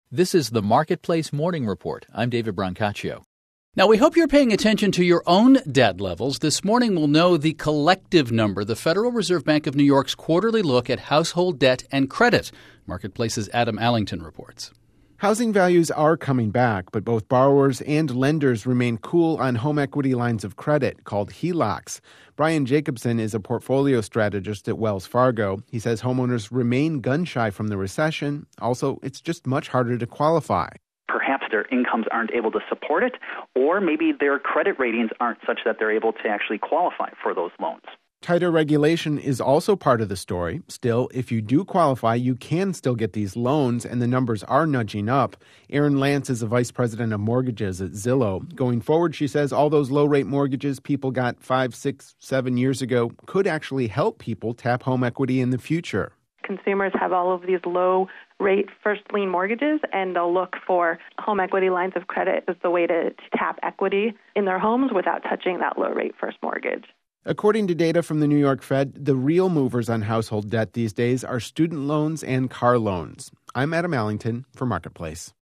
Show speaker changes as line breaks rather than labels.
This is the Marketplace Morning Report. I'm David Brancaccio. Now, we hope you're paying attention to your own debt levels. This morning, we'll know the collective number, the Federal Reserve Bank of New York's quarterly look at household debt and credit. Marketplace's Adam Allington reports.
Housing values are coming back, but both borrowers and lenders remain cool on home equity lines of credit called HELOCs. Brian Jacobson is a portfolio strategist at Wells Fargo. He says homeowners remain gun-shy from the recession. Also, it's just much harder to qualify.
Perhaps their incomes aren't able to support it, or maybe their credit ratings aren't such that they're able to actually qualify for those loans.
Tighter regulation is also part of the story. Still, if you do qualify, you can still get these loans, and the numbers are nudging up. Erin Lance is a vice president of mortgages at Zillow. Going forward, she says all those low-rate mortgages people got 5, 6, 7 years ago could actually help people tap home equity in the future.
Consumers have all of these low-rate first lien mortgages, and they'll look for home equity lines of credit as the way to tap equity in their homes without touching that low-rate first mortgage.
According to data from the New York Fed, the real movers on household debt these days are student loans and car loans. I'm Adam Allington for Marketplace.